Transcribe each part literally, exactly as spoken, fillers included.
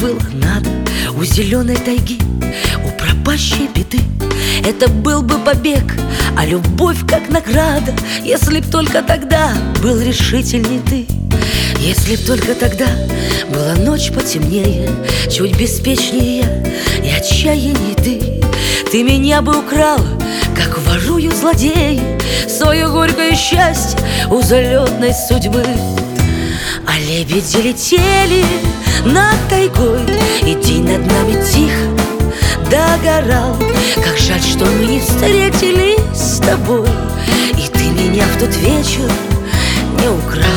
было надо у зеленой тайги, у пропащей беды. Это был бы побег, а любовь как награда, если б только тогда был решительней ты. Если б только тогда была ночь потемнее, чуть беспечнее я и отчаянней ты. Ты меня бы украл, как ворую злодей, свое горькое счастье у залетной судьбы. А лебеди летели над тайгой, и день над нами тихо догорал. Как жаль, что мы не встретились с тобой, и ты меня в тот вечер не украл.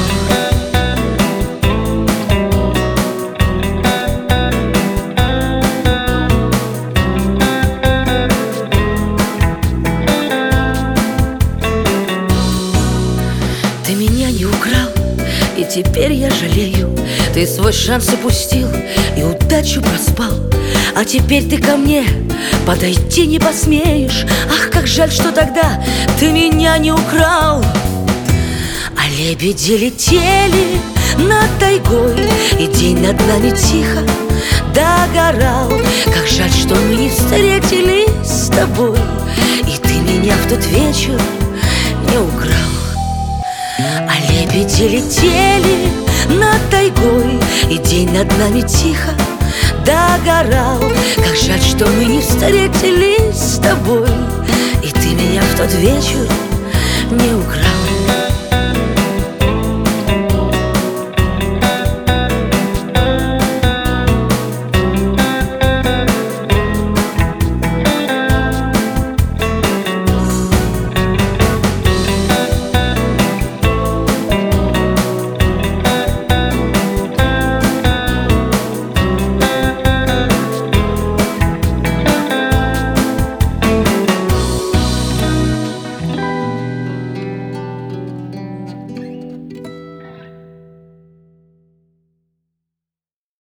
Ты меня не украл, и теперь я жалею. Ты свой шанс упустил и удачу проспал. А теперь ты ко мне подойти не посмеешь. Ах, как жаль, что тогда ты меня не украл. А лебеди летели над тайгой, и день над нами тихо догорал. Как жаль, что мы не встретились с тобой, и ты меня в тот вечер не украл. А лебеди летели над тайгой, и день над нами тихо догорал. Как жаль, что мы не встретились с тобой, и ты меня в тот вечер не украл.